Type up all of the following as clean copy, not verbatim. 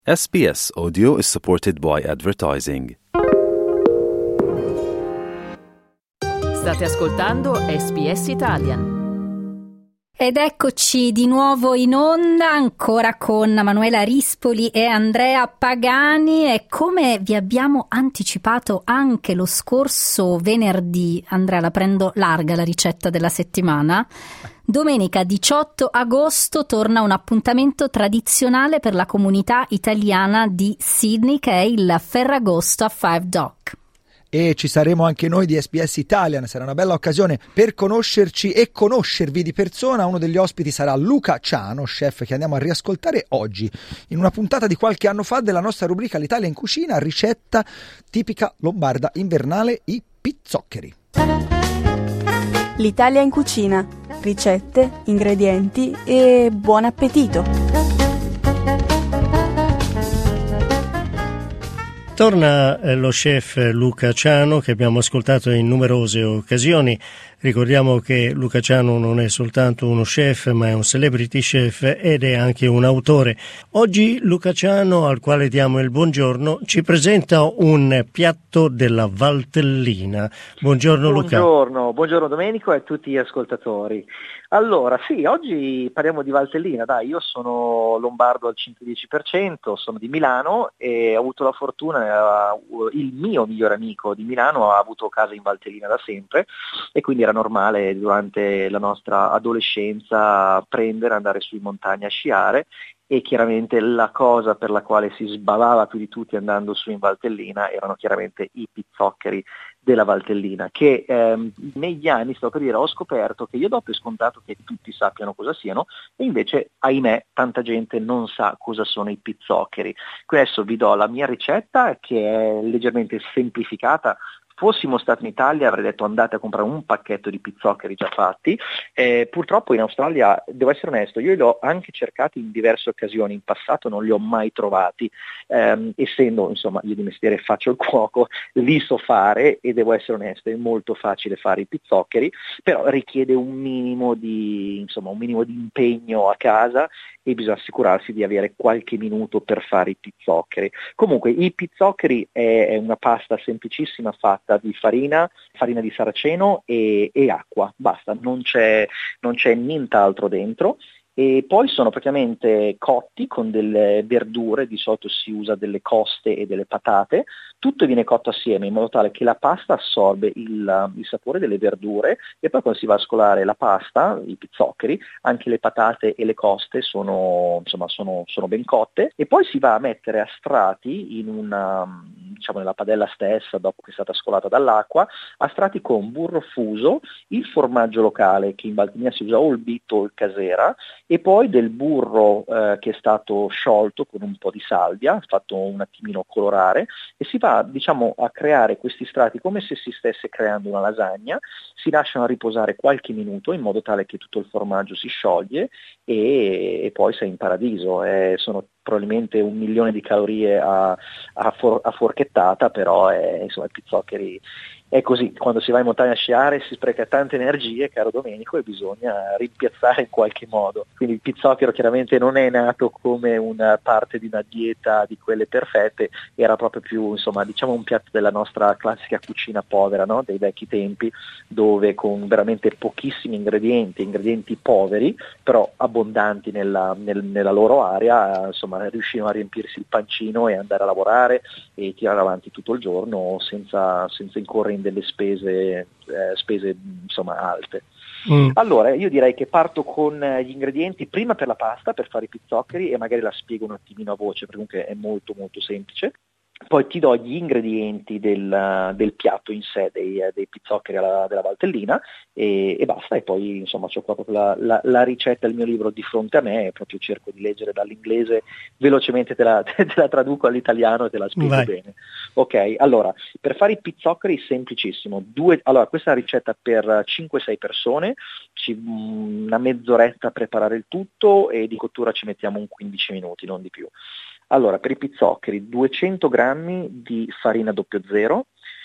SBS Audio is supported by advertising. State ascoltando SBS Italian. Ed eccoci di nuovo in onda, ancora con Manuela Rispoli e Andrea Pagani, e come vi abbiamo anticipato anche lo scorso venerdì, Andrea, la prendo larga la ricetta della settimana. Domenica 18 agosto torna un appuntamento tradizionale per la comunità italiana di Sydney, che è il Ferragosto a Five Dock. E ci saremo anche noi di SBS Italian. Sarà una bella occasione per conoscerci e conoscervi di persona. Uno degli ospiti sarà Luca Ciano, chef che andiamo a riascoltare oggi in una puntata di qualche anno fa della nostra rubrica L'Italia in cucina, ricetta tipica lombarda invernale, i pizzoccheri. L'Italia in cucina, ricette, ingredienti e buon appetito! Torna lo chef Luca Ciano, che abbiamo ascoltato in numerose occasioni. Ricordiamo che Luca Ciano non è soltanto uno chef, ma è un celebrity chef ed è anche un autore. Oggi Luca Ciano, al quale diamo il buongiorno, ci presenta un piatto della Valtellina. Buongiorno Luca. Buongiorno Domenico e a tutti gli ascoltatori. Allora, sì, oggi parliamo di Valtellina. Dai, io sono lombardo al 110%, sono di Milano e ho avuto la fortuna, il mio migliore amico di Milano ha avuto casa in Valtellina da sempre, e quindi era normale durante la nostra adolescenza andare su in montagna a sciare, e chiaramente la cosa per la quale si sbavava più di tutti andando su in Valtellina erano chiaramente i pizzoccheri della Valtellina, che negli anni, sto per dire, ho scoperto che io do per scontato che tutti sappiano cosa siano, e invece, ahimè, tanta gente non sa cosa sono i pizzoccheri. Quindi adesso vi do la mia ricetta, che è leggermente semplificata. Fossimo stati in Italia avrei detto andate a comprare un pacchetto di pizzoccheri già fatti. Purtroppo in Australia, devo essere onesto, io li ho anche cercati in diverse occasioni, in passato non li ho mai trovati, essendo insomma io di mestiere faccio il cuoco, li so fare e devo essere onesto, è molto facile fare i pizzoccheri, però richiede un minimo di impegno a casa e bisogna assicurarsi di avere qualche minuto per fare i pizzoccheri. Comunque i pizzoccheri è una pasta semplicissima fatta di farina di saraceno e acqua, basta, non c'è nient'altro dentro. E poi sono praticamente cotti con delle verdure, di solito si usa delle coste e delle patate, tutto viene cotto assieme in modo tale che la pasta assorbe il sapore delle verdure, e poi quando si va a scolare la pasta, i pizzoccheri, anche le patate e le coste sono ben cotte, e poi si va a mettere a strati nella padella stessa, dopo che è stata scolata dall'acqua, a strati con burro fuso, il formaggio locale, che in Valtellina si usa o il bitto o il casera, e poi del burro che è stato sciolto con un po' di salvia, fatto un attimino colorare, e si va a creare questi strati come se si stesse creando una lasagna. Si lasciano riposare qualche minuto in modo tale che tutto il formaggio si scioglie, e poi sei in paradiso. Sono probabilmente 1 milione di calorie a forchettata, però i pizzoccheri è così. Quando si va in montagna a sciare si spreca tante energie, caro Domenico, e bisogna rimpiazzare in qualche modo. Quindi il pizzocchero chiaramente non è nato come una parte di una dieta di quelle perfette, era proprio più un piatto della nostra classica cucina povera, no? Dei vecchi tempi, dove con veramente pochissimi ingredienti poveri, però abbondanti nella loro area, riuscivano a riempirsi il pancino e andare a lavorare e tirare avanti tutto il giorno senza incorrere in delle spese alte. Allora io direi che parto con gli ingredienti prima per la pasta, per fare i pizzoccheri, e magari la spiego un attimino a voce perché comunque è molto molto semplice. Poi ti do gli ingredienti del piatto in sé, dei pizzoccheri della Valtellina, e basta. E poi c'ho proprio la ricetta, il mio libro di fronte a me, e proprio cerco di leggere dall'inglese velocemente, te la traduco all'italiano e te la spiego bene. Ok, allora, per fare i pizzoccheri semplicissimo. Allora, questa è una ricetta per 5-6 persone, una mezz'oretta a preparare il tutto, e di cottura ci mettiamo un 15 minuti, non di più. Allora, per i pizzoccheri 200 grammi di farina 00,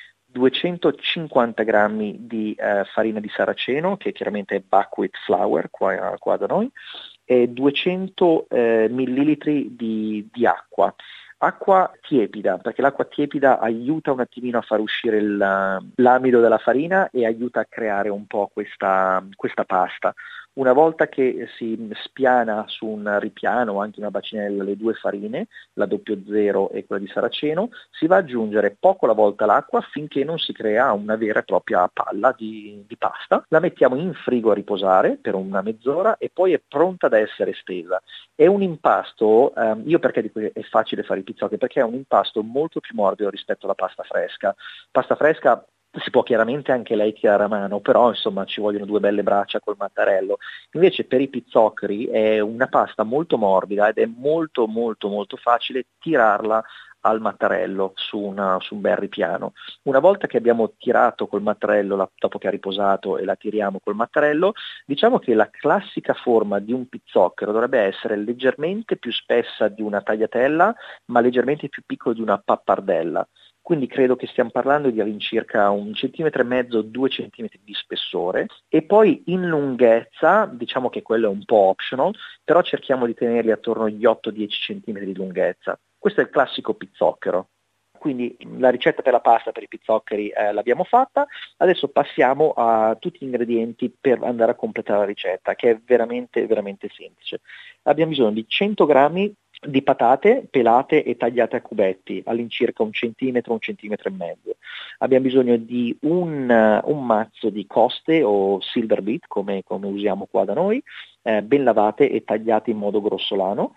250 grammi di farina di saraceno, che chiaramente è buckwheat flour qua da noi, è 200 millilitri di acqua. Acqua tiepida, perché l'acqua tiepida aiuta un attimino a far uscire l'amido dalla farina e aiuta a creare un po' questa pasta. Una volta che si spiana su un ripiano o anche una bacinella le due farine, la 00 e quella di Saraceno, si va ad aggiungere poco alla volta l'acqua finché non si crea una vera e propria palla di pasta. La mettiamo in frigo a riposare per una mezz'ora e poi è pronta da essere stesa. È un impasto, io perché dico che è facile fare i pizzocchi? Perché è un impasto molto più morbido rispetto alla pasta fresca. Pasta fresca si può chiaramente anche lei tirare a mano, però insomma ci vogliono due belle braccia col mattarello. Invece per i pizzoccheri è una pasta molto morbida ed è molto molto molto facile tirarla al mattarello su un bel ripiano. Una volta che abbiamo tirato col mattarello, dopo che ha riposato e la tiriamo col mattarello, diciamo che la classica forma di un pizzocchero dovrebbe essere leggermente più spessa di una tagliatella, ma leggermente più piccola di una pappardella. Quindi credo che stiamo parlando di all'incirca 1,5 cm, 2 cm di spessore, e poi in lunghezza, diciamo che quello è un po' optional, però cerchiamo di tenerli attorno agli 8-10 cm di lunghezza. Questo è il classico pizzocchero. Quindi la ricetta per la pasta per i pizzoccheri l'abbiamo fatta, adesso passiamo a tutti gli ingredienti per andare a completare la ricetta, che è veramente veramente semplice. Abbiamo bisogno di 100 grammi di patate pelate e tagliate a cubetti, all'incirca 1 centimetro, 1,5 centimetri. Abbiamo bisogno di un mazzo di coste o silver beet, come usiamo qua da noi, ben lavate e tagliate in modo grossolano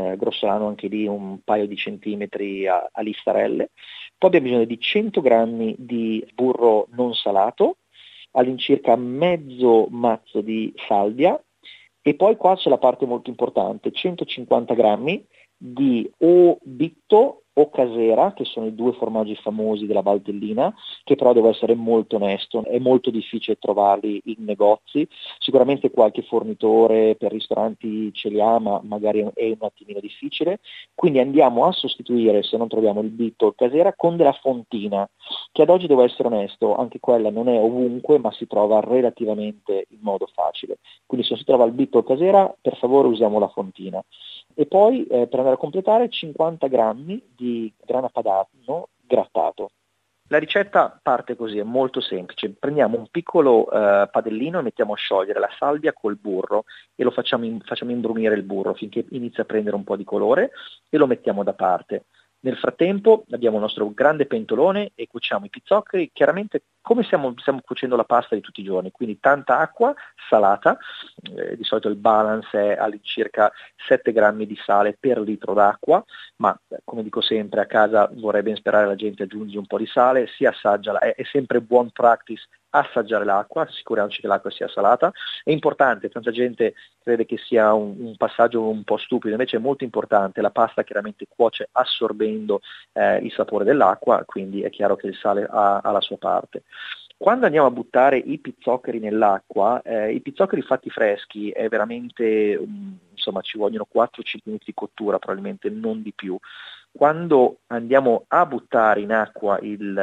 anche lì un paio di centimetri a listarelle. Poi abbiamo bisogno di 100 grammi di burro non salato, all'incirca mezzo mazzo di salvia, e poi qua c'è la parte molto importante, 150 grammi di o bitto o casera, che sono i due formaggi famosi della Valtellina, che però devo essere molto onesto, è molto difficile trovarli in negozi, sicuramente qualche fornitore per ristoranti ce li ha, ma magari è un attimino difficile, quindi andiamo a sostituire, se non troviamo il bitto o il casera, con della fontina, che ad oggi devo essere onesto, anche quella non è ovunque, ma si trova relativamente in modo facile, quindi se non si trova il bitto o il casera, per favore usiamo la fontina. E poi per andare a completare 50 grammi di grana padano grattato. La ricetta parte così, è molto semplice. Prendiamo un piccolo padellino e mettiamo a sciogliere la salvia col burro e lo facciamo imbrunire il burro finché inizia a prendere un po' di colore e lo mettiamo da parte. Nel frattempo abbiamo il nostro grande pentolone e cuociamo i pizzoccheri, chiaramente come stiamo cuocendo la pasta di tutti i giorni, quindi tanta acqua salata, di solito il balance è all'incirca 7 grammi di sale per litro d'acqua, ma come dico sempre a casa vorrei ben sperare la gente aggiungi un po' di sale, si assaggia, è sempre buon practice assaggiare l'acqua, assicuriamoci che l'acqua sia salata. È importante, tanta gente crede che sia un passaggio un po' stupido, invece è molto importante, la pasta chiaramente cuoce assorbendo il sapore dell'acqua, quindi è chiaro che il sale ha la sua parte. Quando andiamo a buttare i pizzoccheri nell'acqua, i pizzoccheri fatti freschi è veramente, insomma ci vogliono 4-5 minuti di cottura, probabilmente non di più. Quando andiamo a buttare in acqua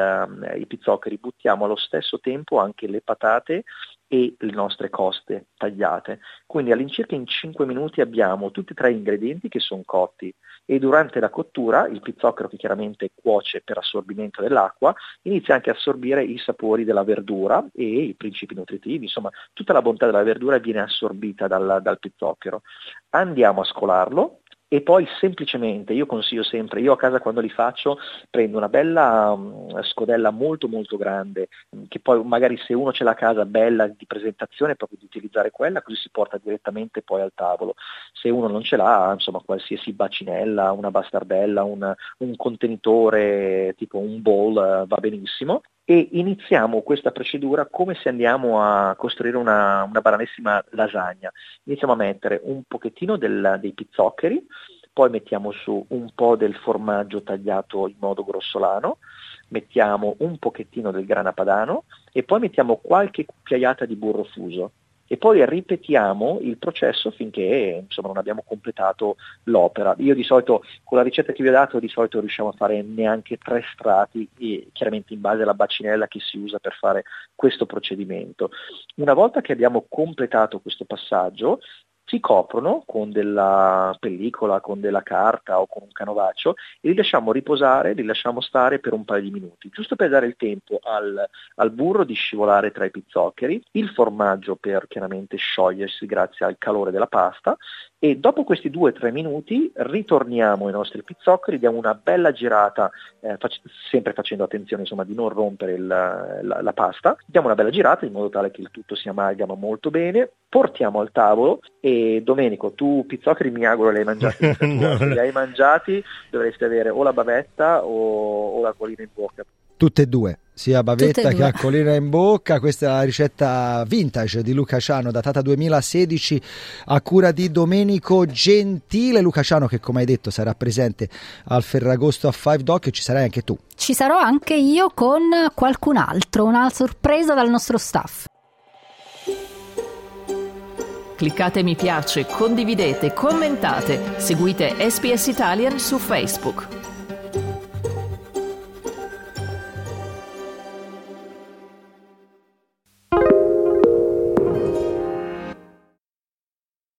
i pizzoccheri, buttiamo allo stesso tempo anche le patate e le nostre coste tagliate. Quindi all'incirca in 5 minuti abbiamo tutti e tre gli ingredienti che sono cotti e durante la cottura il pizzocchero, che chiaramente cuoce per assorbimento dell'acqua, inizia anche a assorbire i sapori della verdura e i principi nutritivi, insomma tutta la bontà della verdura viene assorbita dal pizzocchero. Andiamo a scolarlo. E poi semplicemente, io consiglio sempre, io a casa quando li faccio prendo una bella scodella molto molto grande, che poi magari se uno ce l'ha a casa bella di presentazione proprio di utilizzare quella, così si porta direttamente poi al tavolo. Se uno non ce l'ha, insomma qualsiasi bacinella, una bastardella, un contenitore tipo un bowl va benissimo. E iniziamo questa procedura come se andiamo a costruire una banalissima lasagna. Iniziamo a mettere un pochettino dei pizzoccheri, poi mettiamo su un po' del formaggio tagliato in modo grossolano, mettiamo un pochettino del grana padano e poi mettiamo qualche cucchiaiata di burro fuso. E poi ripetiamo il processo finché insomma non abbiamo completato l'opera. Io di solito con la ricetta che vi ho dato di solito riusciamo a fare neanche 3 strati, e chiaramente in base alla bacinella che si usa per fare questo procedimento. Una volta che abbiamo completato questo passaggio si coprono con della pellicola, con della carta o con un canovaccio e li lasciamo riposare, li lasciamo stare per un paio di minuti, giusto per dare il tempo al burro di scivolare tra i pizzoccheri, il formaggio per chiaramente sciogliersi grazie al calore della pasta, e dopo questi 2-3 minuti ritorniamo ai nostri pizzoccheri, diamo una bella girata, sempre facendo attenzione insomma di non rompere la pasta, diamo una bella girata in modo tale che il tutto si amalgama molto bene, portiamo al tavolo. E Domenico, tu pizzoccheri mi auguro li hai mangiati. No. Se li hai mangiati dovresti avere o la bavetta o la colina in bocca. Tutte e due, sia bavetta che acquolina in bocca. Questa è la ricetta vintage di Luca Ciano, datata 2016, a cura di Domenico Gentile. Luca Ciano che, come hai detto, sarà presente al Ferragosto a Five Dock, e ci sarai anche tu. Ci sarò anche io con qualcun altro, una sorpresa dal nostro staff. Cliccate mi piace, condividete, commentate, seguite SPS Italian su Facebook.